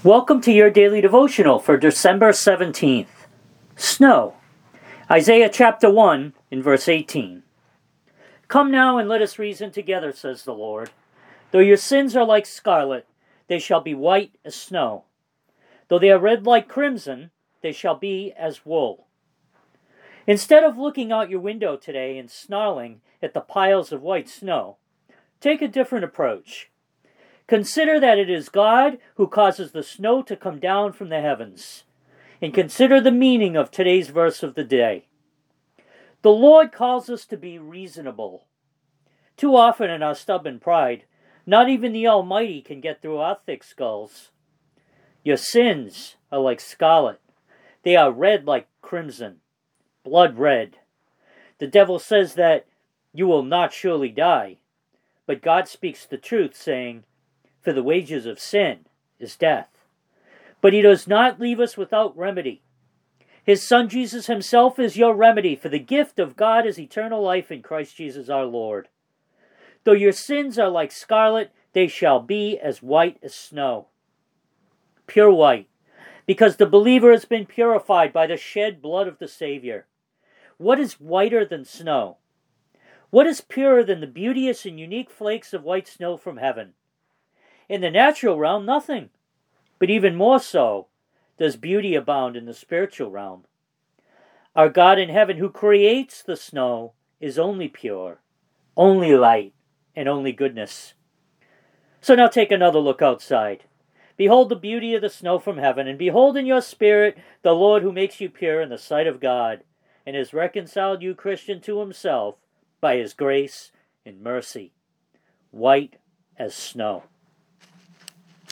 Welcome to your daily devotional for December 17th. Snow. Isaiah chapter 1 in verse 18. Come now and let us reason together, says the Lord. Though your sins are like scarlet, they shall be white as snow. Though they are red like crimson, they shall be as wool. Instead of looking out your window today and snarling at the piles of white snow, take a different approach. Consider that it is God who causes the snow to come down from the heavens. And consider the meaning of today's verse of the day. The Lord calls us to be reasonable. Too often in our stubborn pride, not even the Almighty can get through our thick skulls. Your sins are like scarlet. They are red like crimson, blood red. The devil says that you will not surely die. But God speaks the truth, saying, for the wages of sin is death. But he does not leave us without remedy. His Son Jesus himself is your remedy, for the gift of God is eternal life in Christ Jesus our Lord. Though your sins are like scarlet, they shall be as white as snow. Pure white, because the believer has been purified by the shed blood of the Savior. What is whiter than snow? What is purer than the beauteous and unique flakes of white snow from heaven? In the natural realm, nothing. But even more so, does beauty abound in the spiritual realm. Our God in heaven, who creates the snow, is only pure, only light, and only goodness. So now take another look outside. Behold the beauty of the snow from heaven, and behold in your spirit the Lord who makes you pure in the sight of God, and has reconciled you, Christian, to himself by his grace and mercy, white as snow.